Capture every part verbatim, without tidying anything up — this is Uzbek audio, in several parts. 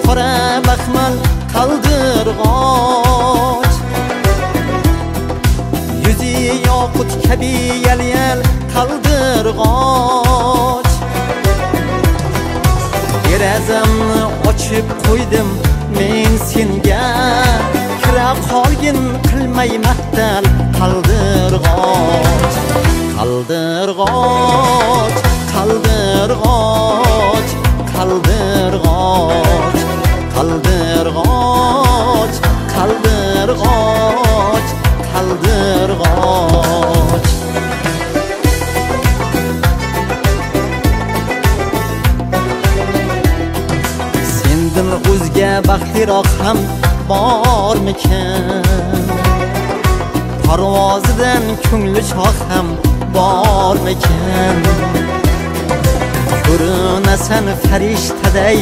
qora baxmal qaldirg'och, yuzi yoqut kabi yal-yal qaldirg'och. Derazamni ochib qo'ydim men senga, kira qolgin qilmay maqtal qaldirg'och. Qaldirg'och, qaldirg'och, qaldirg'och, qaldirg'och, qaldirg'och, qaldirg'och. Sendan o'zga baxtliroq ham bormikan? Parvozidan ko'ngli shoh ham bormikan? Ko'rinasan farishtaday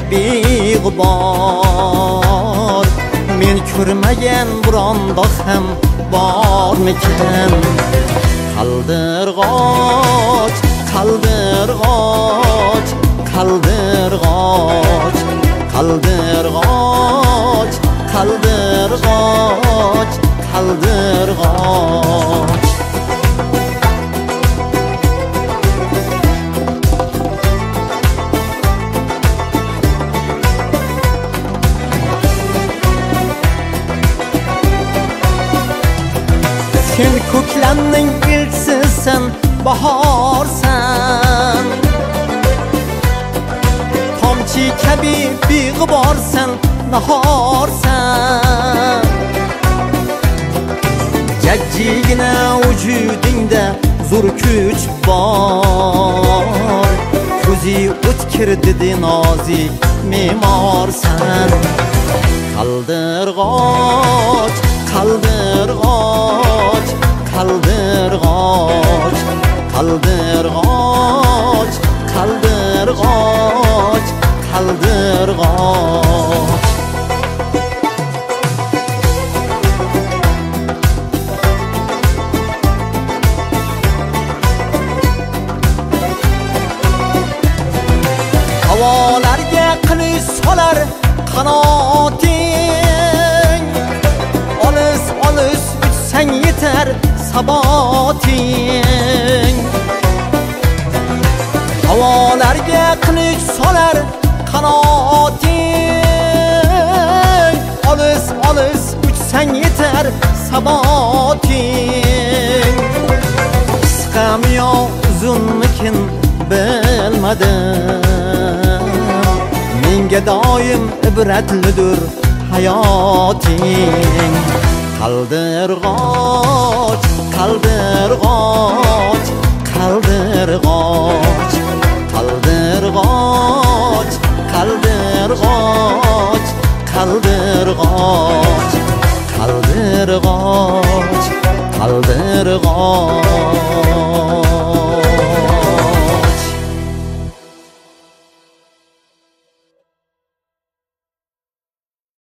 beg'ubor, men ko'rmagan birondoq ham bormikan? Qaldirg'och, qaldirg'och, qaldirg'och, qaldirg'och, qaldirg'och, qaldirg'och. Sen ko'klamning elchisisan, bahorsan, tomchi kabi beg'uborsan, nahorsan. Jajjigina vujudingda zo'r kuch bor, ko'zi o'tkir didi nozik me'morsan. Qaldirg'och, qaldirg'och, qaldirg'och, qaldirg'och, qaldirg'och, qaldirg'och. Havolarga qilich solar qanoting, olis olis uchsang yetar saboting. Havolarga qilich solar qanoting, olis olis uchsang yetar saboting. Qisqami yo uzunmikin bilmadim, menga doim ibratlidir hayoting. Qaldirg'och, qaldirg'och, qaldirg'och, qaldirg'och, qaldirg'och, qaldirg'och, qaldirg'och, qaldirg'och.